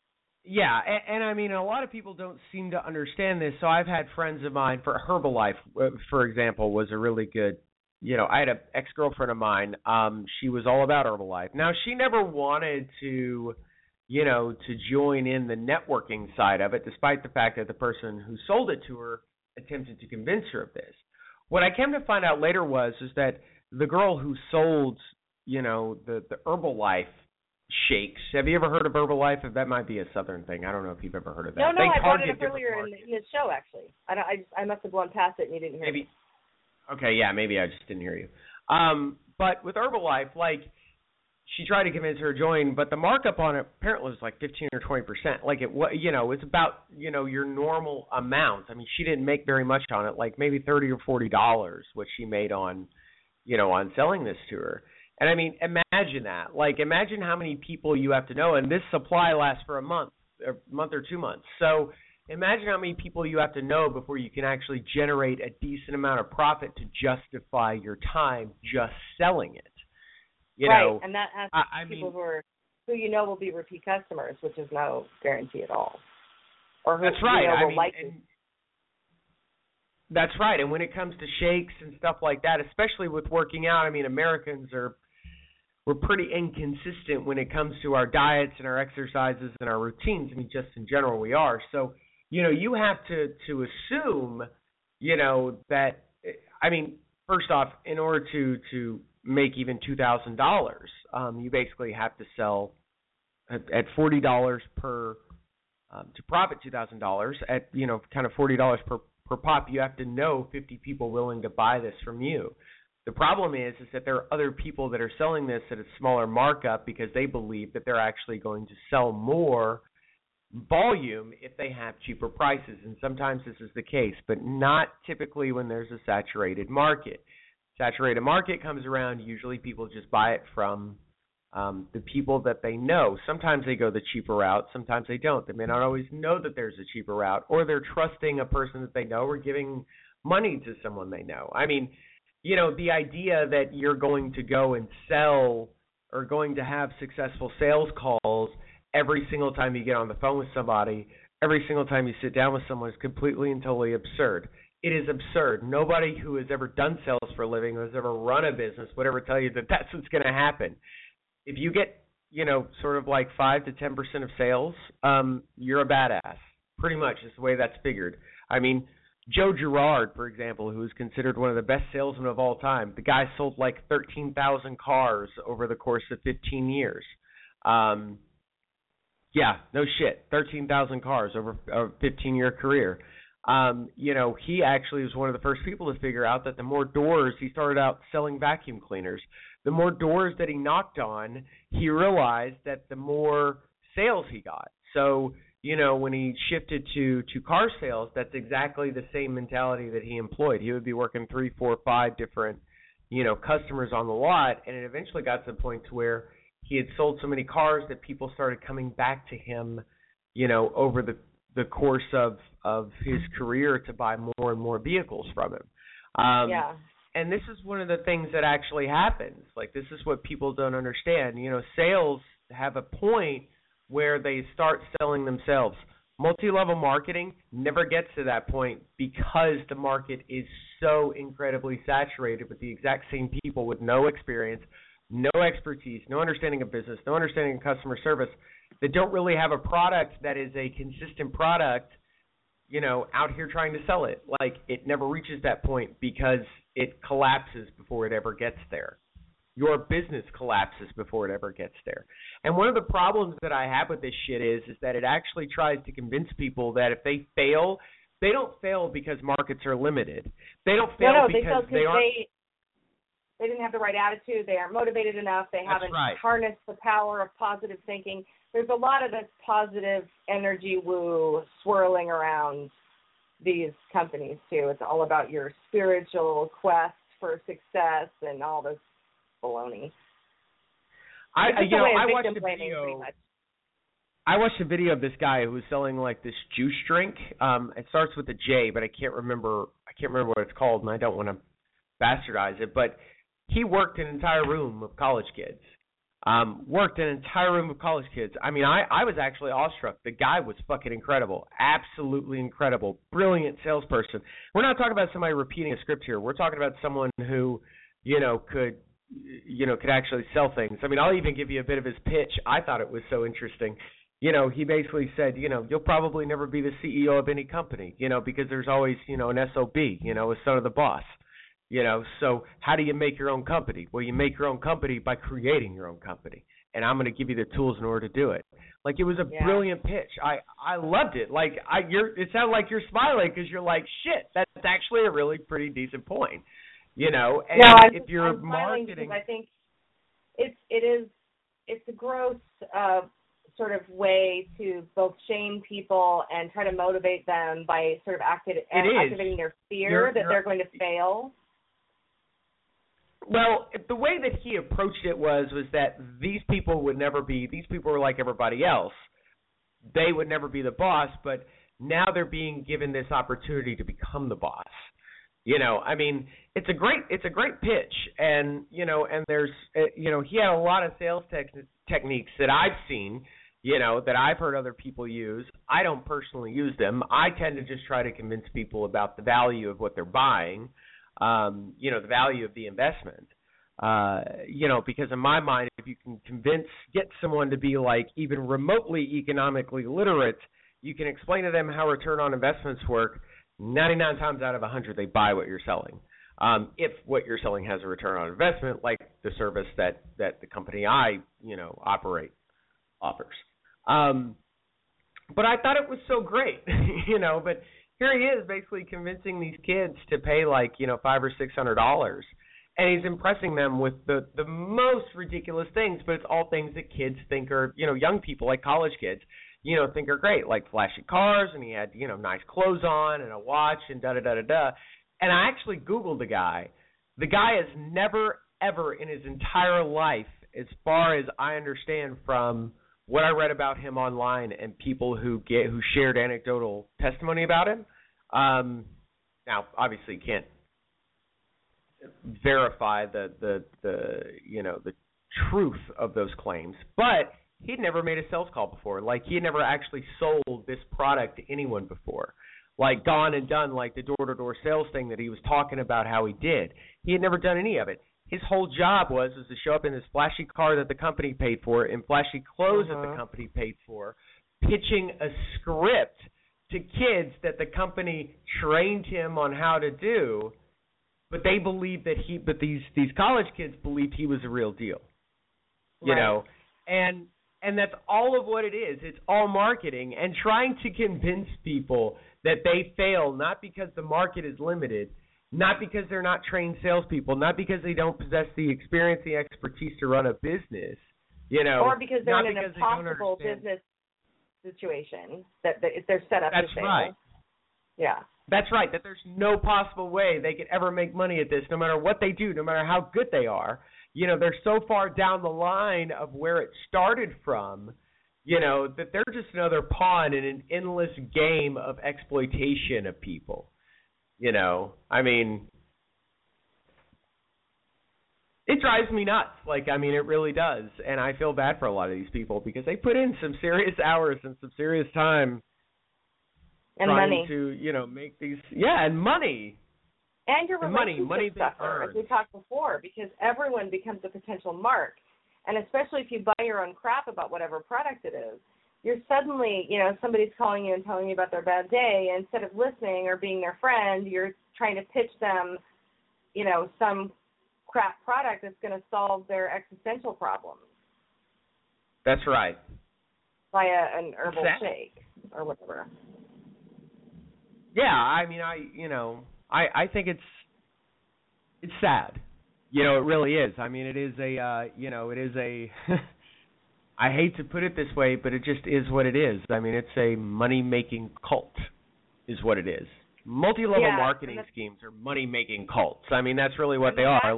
Speaker 5: I mean, a lot of people don't seem to understand this. So I've had friends of mine, for Herbalife, for example, was a really good, I had an ex-girlfriend of mine. She was all about Herbalife. Now, she never wanted to, to join in the networking side of it, despite the fact that the person who sold it to her attempted to convince her of this. What I came to find out later is that the girl who sold, the Herbalife shakes. Have you ever heard of Herbalife? That might be a Southern thing. I don't know if you've ever heard of that.
Speaker 6: No, I brought it up earlier in this show, actually. I must have blown past it and you didn't hear me.
Speaker 5: Okay, yeah, maybe I just didn't hear you. But with Herbalife, she tried to convince her to join, but the markup on it apparently was like 15 or 20%. It's about, your normal amount. I mean, she didn't make very much on it, like maybe $30 or $40, what she made on, on selling this to her. And I mean, imagine that. Imagine how many people you have to know, and this supply lasts for a month or 2 months. So imagine how many people you have to know before you can actually generate a decent amount of profit to justify your time just selling it.
Speaker 6: Right, and that has people who will be repeat customers, which is no guarantee at all. Or who,
Speaker 5: that's right.
Speaker 6: Will like it.
Speaker 5: That's right. And when it comes to shakes and stuff like that, especially with working out, I mean, Americans we're pretty inconsistent when it comes to our diets and our exercises and our routines. I mean, just in general, we are. So, you have to assume, that, I mean, first off, in order to make even $2,000, you basically have to sell at $40 per, to profit $2,000 at, kind of $40 per pop. You have to know 50 people willing to buy this from you. The problem is that there are other people that are selling this at a smaller markup because they believe that they're actually going to sell more volume if they have cheaper prices. And sometimes this is the case, but not typically when there's a saturated market. Saturated market comes around, usually people just buy it from the people that they know. Sometimes they go the cheaper route, sometimes they don't. They may not always know that there's a cheaper route, or they're trusting a person that they know or giving money to someone they know. I mean, you know, the idea that you're going to go and sell or going to have successful sales calls every single time you get on the phone with somebody, every single time you sit down with someone is completely and totally absurd. It is absurd. Nobody who has ever done sales for a living, who has ever run a business, would ever tell you that that's what's going to happen. If you get, you know, sort of like 5 to 10% of sales, you're a badass. Pretty much is the way that's figured. I mean, Joe Girard, for example, who is considered one of the best salesmen of all time, the guy sold like 13,000 cars over the course of 15 years. Yeah, no shit, 13,000 cars over a 15-year career. You know, he actually was one of the first people to figure out that the more doors, he started out selling vacuum cleaners. The more doors that he knocked on, he realized that the more sales he got. So, you know, when he shifted to car sales, that's exactly the same mentality that he employed. He would be working 3, 4, 5 different, you know, customers on the lot, and it eventually got to the point to where he had sold so many cars that people started coming back to him, you know, over the course of his career to buy more and more vehicles from him.
Speaker 6: Yeah.
Speaker 5: And this is one of the things that actually happens. Like, this is what people don't understand. You know, sales have a point where they start selling themselves. Multi-level marketing never gets to that point because the market is so incredibly saturated with the exact same people with no experience, no expertise, no understanding of business, no understanding of customer service, that don't really have a product that is a consistent product, you know, out here trying to sell it. Like, it never reaches that point because it collapses before it ever gets there. Your business collapses before it ever gets there. And one of the problems that I have with this shit is that it actually tries to convince people that if they fail, they don't fail because markets are limited. They don't fail because they aren't.
Speaker 6: They didn't have the right attitude. They aren't motivated enough. They haven't harnessed the power of positive thinking. There's a lot of this positive energy woo swirling around these companies, too. It's all about your spiritual quest for success and all this baloney.
Speaker 5: I watched a video of this guy who was selling like this juice drink. It starts with a J, but I can't remember what it's called, and I don't want to bastardize it. But he worked an entire room of college kids. I mean, I was actually awestruck. The guy was fucking incredible, absolutely incredible, brilliant salesperson. We're not talking about somebody repeating a script here. We're talking about someone who, could actually sell things. I mean, I'll even give you a bit of his pitch. I thought it was so interesting. He basically said, you'll probably never be the CEO of any company, because there's always, an SOB, a son of the boss. So how do you make your own company? Well, you make your own company by creating your own company, and I'm going to give you the tools in order to do it. Like, it was a brilliant pitch. I loved it. Like, it sounded like you're smiling because you're like, shit, that's actually a really pretty decent point. And if you're marketing,
Speaker 6: I think it's a gross sort of way to both shame people and try to motivate them by sort of activating their fear that they're going to fail.
Speaker 5: Well, the way that he approached it was that these people were like everybody else. They would never be the boss, but now they're being given this opportunity to become the boss. I mean, it's a great pitch, and there's, he had a lot of sales techniques that I've seen, that I've heard other people use. I don't personally use them. I tend to just try to convince people about the value of what they're buying, the value of the investment, because in my mind, if you can get someone to be like even remotely economically literate, you can explain to them how return on investments work. 99 times out of 100, they buy what you're selling. If what you're selling has a return on investment, like the service that the company I, operate offers. But I thought it was so great, but here he is basically convincing these kids to pay like, $500 or $600. And he's impressing them with the most ridiculous things, but it's all things that kids think are, young people, like college kids, think are great, like flashy cars, and he had, nice clothes on and a watch and da-da-da-da-da. And I actually Googled the guy. The guy has never, ever in his entire life, as far as I understand from what I read about him online and people who shared anecdotal testimony about him. Now, obviously, can't verify the truth of those claims, but he'd never made a sales call before. Like, he had never actually sold this product to anyone before. Like, gone and done, like, the door-to-door sales thing that he was talking about how he did. He had never done any of it. His whole job was to show up in this flashy car that the company paid for, in flashy clothes that the company paid for, pitching a script to kids that the company trained him on how to do, but they believed that these college kids believed he was a real deal. You know? And that's all of what it is. It's all marketing and trying to convince people that they fail, not because the market is limited, not because they're not trained salespeople, not because they don't possess the experience, the expertise to run a business,
Speaker 6: or because they're in an impossible business situation that if they're set up to fail.
Speaker 5: That's right.
Speaker 6: Yeah.
Speaker 5: That's right, that there's no possible way they could ever make money at this, no matter what they do, no matter how good they are. They're so far down the line of where it started from, that they're just another pawn in an endless game of exploitation of people. I mean, it drives me nuts. It really does. And I feel bad for a lot of these people because they put in some serious hours and some serious time.
Speaker 6: And
Speaker 5: trying
Speaker 6: money.
Speaker 5: To, make these, and money.
Speaker 6: And your relationship
Speaker 5: money
Speaker 6: suffer, as we talked before, because everyone becomes a potential mark. And especially if you buy your own crap about whatever product it is, you're suddenly, somebody's calling you and telling you about their bad day. And instead of listening or being their friend, you're trying to pitch them, some crap product that's going to solve their existential problems.
Speaker 5: That's right.
Speaker 6: By an herbal shake or whatever.
Speaker 5: Yeah, I think it's sad. It really is. It is a, I hate to put it this way, but it just is what it is. It's a money-making cult is what it is. Multi-level marketing schemes are money-making cults. That's really what they are.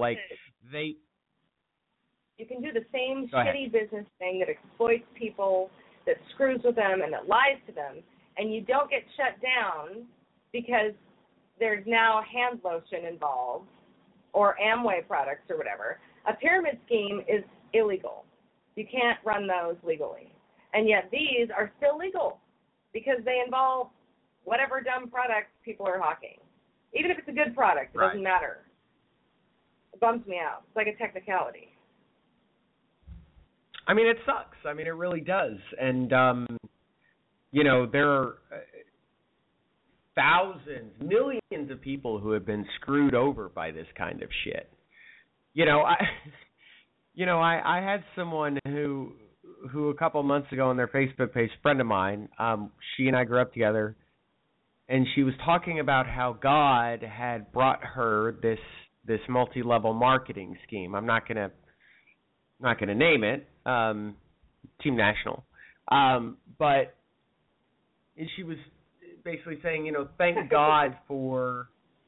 Speaker 6: You can do the same shitty business thing that exploits people, that screws with them, and that lies to them, and you don't get shut down because there's now hand lotion involved or Amway products or whatever. A pyramid scheme is illegal. You can't run those legally. And yet these are still legal because they involve whatever dumb product people are hawking. Even if it's a good product, it doesn't matter. It bums me out. It's like a technicality.
Speaker 5: It sucks. It really does. And, there are thousands, millions of people who have been screwed over by this kind of shit. I had someone who a couple of months ago on their Facebook page, a friend of mine, she and I grew up together, and she was talking about how God had brought her this multi-level marketing scheme. I'm not gonna name it, Team National, but she was basically saying, thank God for,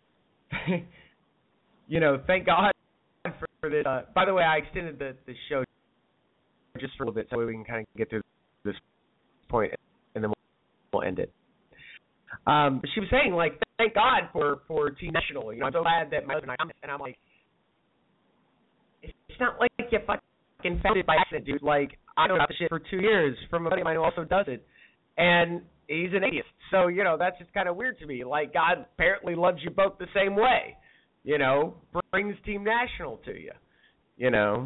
Speaker 5: thank God for this. By the way, I extended the show just for a little bit so we can kind of get through this point, and then we'll end it. But she was saying, thank God for Team National. I'm so glad that my husband and I'm like, it's not like you fucking found it by accident, dude. I know about this shit for 2 years from a buddy of mine who also does it, and he's an atheist. So, that's just kind of weird to me. God apparently loves you both the same way. Brings Team National to you. Yeah.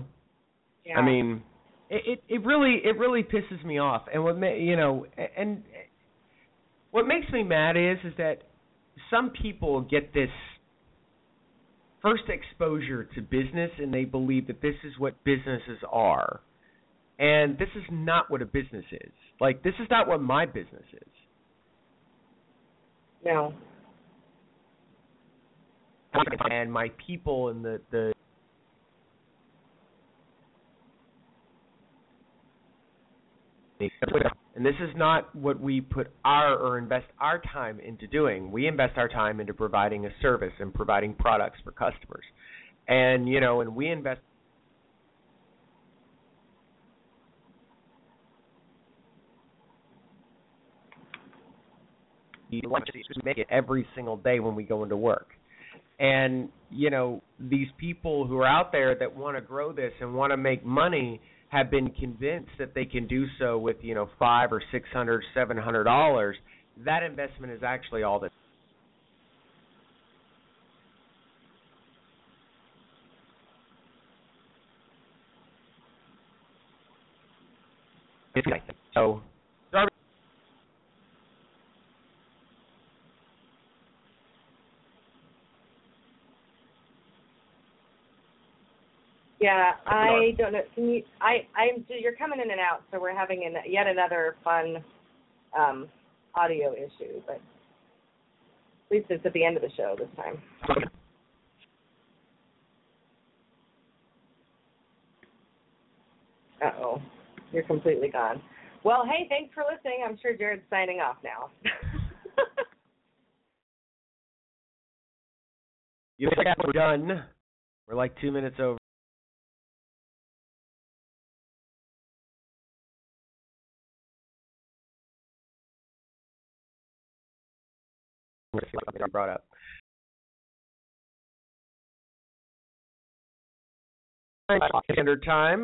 Speaker 5: It really pisses me off. And what makes me mad is that some people get this first exposure to business and they believe that this is what businesses are. And this is not what a business is. This is not what my business is.
Speaker 6: No.
Speaker 5: And my people and the And this is not what we put or invest our time into doing. We invest our time into providing a service and providing products for customers. And, and we invest to make it every single day when we go into work. And, these people who are out there that want to grow this and want to make money have been convinced that they can do so with, $500 or $600, $700. That investment is actually all that. So,
Speaker 6: yeah, I don't know. Can you? You're coming in and out, so we're having yet another fun audio issue. But at least it's at the end of the show this time. Uh-oh, you're completely gone. Well, hey, thanks for listening. I'm sure Jared's signing off now.
Speaker 5: We're done. We're like 2 minutes over. Brought up. Standard time.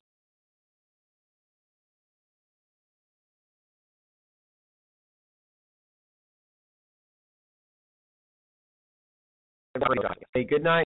Speaker 5: Hey, good night.